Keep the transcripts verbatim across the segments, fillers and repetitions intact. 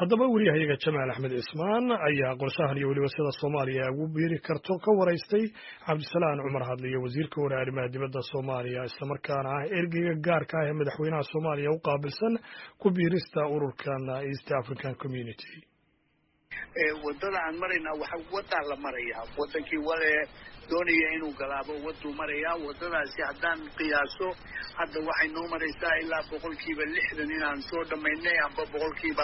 haddaba wariyahayaga Jamaal Axmed Ismaan ayaa qorshahan iyo weliba sida Soomaaliya ugu biiri karto ka waraystay Cabdisalaan Cumar Hadliye wasiirka arrimaha dibadda Soomaaliya isla markaana ah ergeyga gaarka ah ee madaxweynaha Soomaaliya u qaabilsan ku biirista ururkan East African Community. ee wadada aan marayna waxa wada la marayaa wadankii wale doonaya inuu galaabo wadu marayaa wadadaasi haddaan qiyaaso hadda waxay noo maraysaa ilaa boqolkiiba lixdan inaan soo dhamaynay amba boqolkiiba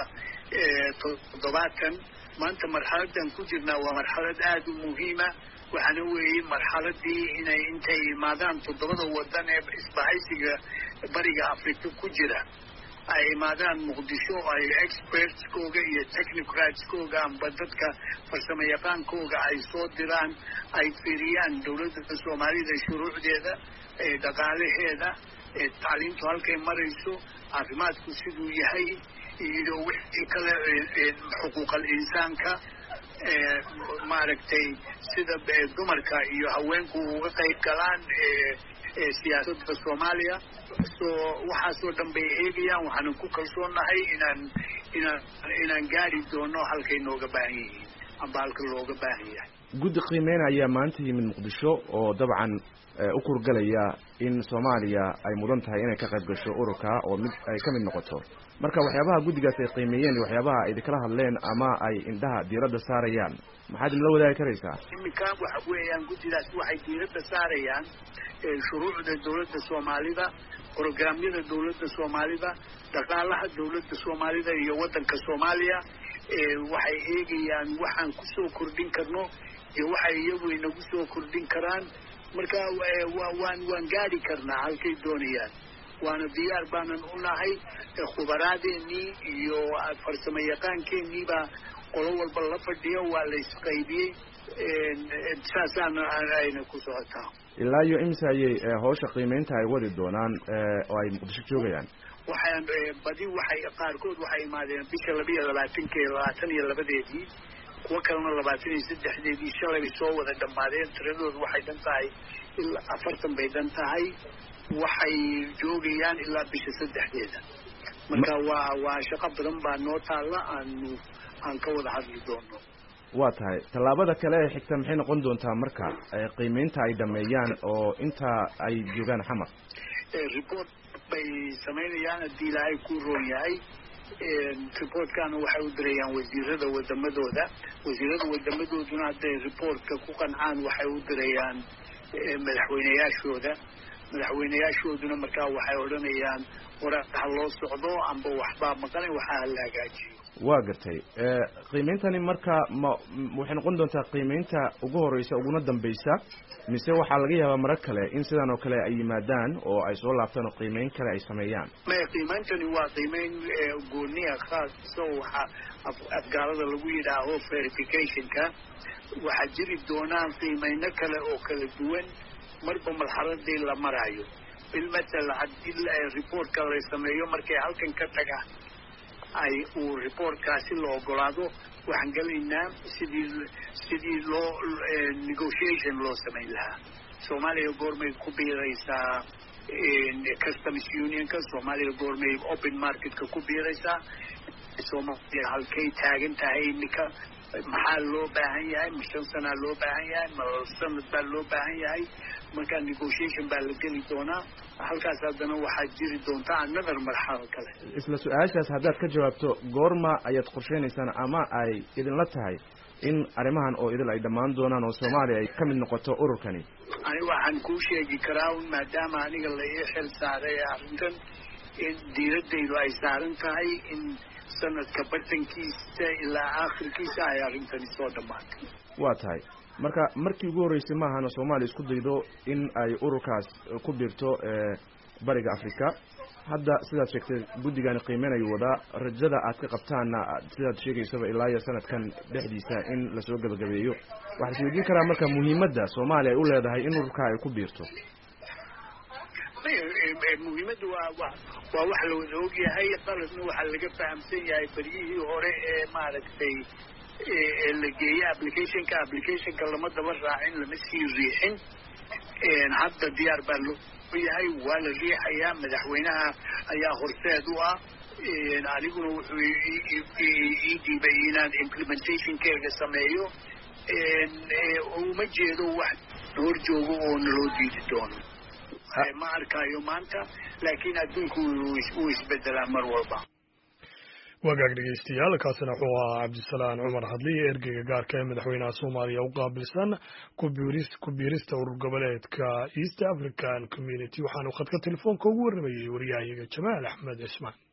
toddobaatan maanta marxaladan ku jirnaa waa marxalad aad u muhiima waxaana weeye marxaladii inay intay imaadaan toddobada wadan ee isbahaysiga bariga Afrika ku jira ay imaadaan Muqdisho ay experts-kooga iyo technocrats-kooga amba dadka farsamo yaqaankooga ay soo diraan ay fiiriyaan dowladda Soomaalida shuruucdeeda ee dhaqaalaheeda ee tacliintu halkay marayso caafimaadku siduu yahay iyo wixii kale xuquuqal insaanka ee maaragtay sida dumarka iyo haweenku uga qayb galaan ee siyaasadda Soomaaliya soo waxaasoo dhan bay eegayaan waxaan ku kalsoonahay inaan inaan inaan gaari doono halkay nooga baahan yihiin amba halka looga baahan yahay guddi qiimeyn ayaa maanta yimid Muqdisho oo dabcan u kurgalaya in Soomaaliya ay mudan tahay inay ka qayb gasho ururka oo mid ay ka mid noqoto marka waxyaabaha guddigaas ay qiimeeyeen waxyaabaha ay kala hadleen ama ay indhaha diiradda saarayaan maxaad la wadaagi karaysaa imika waxa weeyaan guddigaas waxay diiradda saarayaan shuruucda dowladda Soomaalida programyada dowladda Soomaalida dhaqaalaha dowladda Soomaalida iyo wadanka Soomaaliya ee waxay eegayaan waxaan ku soo kordhin karno iyo waxay iyagu inagu soo kordhin karaan marka waan waan gaari karnaa halkay doonayaan waana diyaar baanan u nahay khubaraadeenii iyo farsamo yaqaankeenii baa qolo walba la fadhiyo waa la isqaybiyey saasaan ayna ku socotaa ilaa iyo imsa ayay hawsha qiimeynta ay wadi doonaan oo ay Muqdisho joogayaan waxaan badi waxay qaarkood waxay imaadeen bisha laba iyo labaatan iyo labaatan iyo labadeedii kuwa kalena labaatan iyo saddexdeedii shalay soo wada dhamaadeen tiradoodu waxay dhan tahay ilaa afartan bay dhan tahay waxay joogayaan ilaa bisha saddexdeeda marka waa waa shaqo badan baa noo taala aan aan ka wada hadli doono waa tahay tallaabada kale ee xigta maxay noqon doontaa marka qiimeynta ay dhameeyaan oo inta ay joogaan xamar report bay sameynayaan haddii ilaahay ku roon yahay reportkana waxay u dirayaan wasiirada wadamadooda wasiirada wadamadooduna hadday reportka ku qancaan waxay u dirayaan madaxweynayaashooda madaxweynayaashooduna markaa waxay odhanayaan waraha loo socdo amba waxbaa maqanay waxaa la hagaajiyo waa gartay qiimeyntani marka ma waxay noqon doontaa qiimeynta ugu horeysa uguna dambaysa mise waxaa laga yaabaa marar kale in sidan oo kale ay yimaadaan oo ay soo laabtaan oo qiimeyn kale ay sameeyaan ma qiimeyntani waa qiimeyn gooniya khaas oo waxa afgaalada lagu yidhaaho verificationka waxaa jiri doonaan qiimeyno kale oo kala duwan marba marxaladii la marayo bilmatal haddii reportka la sameeyo markay halkan ka tagaan ay uu reportkaasi la ogolaado waxaan galaynaa sidii sidii loo negotiation loo samayn lahaa Soomaaliya goormay ku biiraysaa customs unionka Soomaaliya goormay open marketka ku biiraysaa Soomaaliya halkay taagan tahay iminka maxaa loo baahan yahay ma shan sana loo baahan yahay ma sanad baa loo baahan yahay marka negotiation baa la geli doonaa halkaas haddana waxaa jiri doontaa another marxalo kale isla su-aashaas haddaad ka jawaabto goorma ayaad qorsheynaysaan ama ay idinla tahay in arrimahan oo idil ay dhammaan doonaan oo Soomaaliya ay ka mid noqoto ururkani ani waxaan kuu sheegi karaa un maadaama aniga la ii xil saaray arrintan in diiradaydu ay saaran tahay in sanadka bartankiisa ilaa aakhirkiisa ay arrintani soo dhammaatay waa tahay marka markii ugu horeysay maahan Soomaaliya isku daydo in ay ururkaas ku biirto bariga Afrika hadda sidaad sheegtay guddigan qiimeynayo wada rajada aad ka qabtaana sidaad sheegaysaba ilaa iyo sanadkan dhexdiisa in la soo gabagabeeyo waxa la sheegin karaa marka muhiimadda Soomaaliya ay u leedahay in ururka ay ku biirto muhiimaddu waa waa waa wax la wada og yahay qaladna waxaa laga fahamsan yahay bariyihii hore ee maaragtay ee la geeyay applicationka applicationka lama daba raacin lama sii riixin hadda diyaar baa loo yahay waa la riixayaa madaxweynaha ayaa horseed u ah aniguna wuxuu ii dhiibay inaan implementationkeega sameeyo uma jeedo wax hor joogo oo naloo diidi doono ma arkayo maanta laakiin adduunku wuu isbedelaa mar walba wagaag dhegeystayaal kaasina wuxuu ahaa cabdisalaan cumar hadliye ergeyga gaarka ee madaxweynaha soomaaliya u qaabilsan ku biirista urur goboleedka east african community waxaanu khadka telefoonka ugu warramayey wariyahayaga jamaal axmed cismaan